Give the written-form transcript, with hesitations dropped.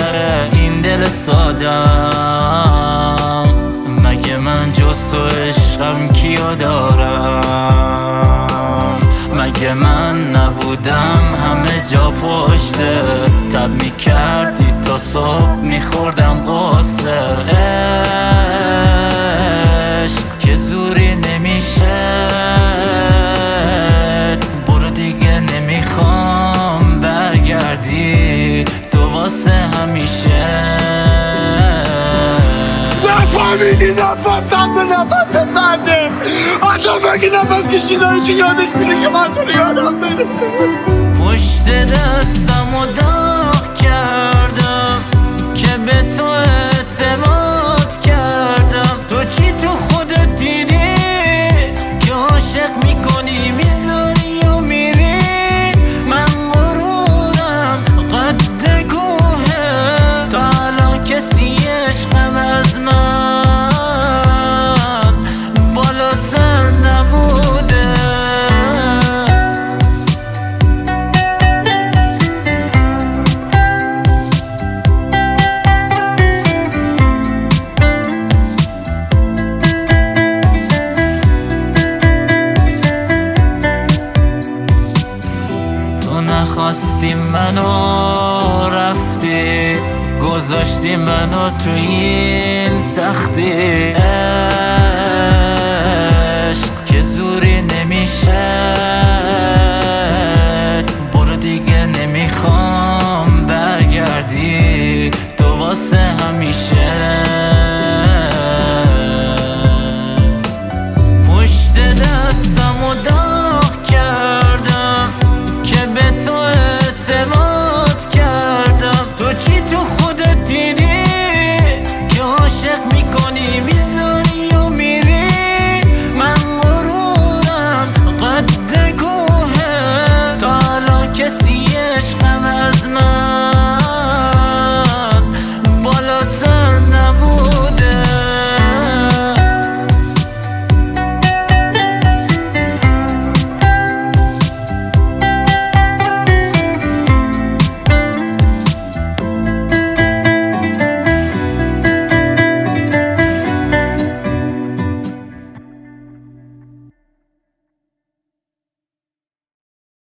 دختر این دل سادم، مگه من جز تو عشقم کیو دارم؟ مگه من نبودم همه جا پشته، تب میکردی تا صبح میخوردم قصه. عشق که زوری نمیشه، برو دیگه نمیخوام برگردی تو واسه همیشه. نفهمیدی نفسم به نفست بنده، آدم اگه نفس کشیدنش یادش میره که من تو رو یادم داره. پشت دستم و داغ کردم که به تو اعتماد کردم. تو چی تو خودت دیدی که عاشق میکنی میذاری و میری؟ من غرورم قد کوهه، تا الان کسی عشقم از من بالاتر نبوده. نخواستی منو رفتی، گذاشتی منو تو این سختی. عشق که زوری نمیشه، برو دیگه نمیخوام برگردی تو واسه همیشه. پشت دستم و داغ کردم که به تو اعتماد کردم. تو چی تو خودت دیدی که عاشق میکنی میذاری و میری؟ من غرورم قد کوهه، تا الان کسی عشقم از من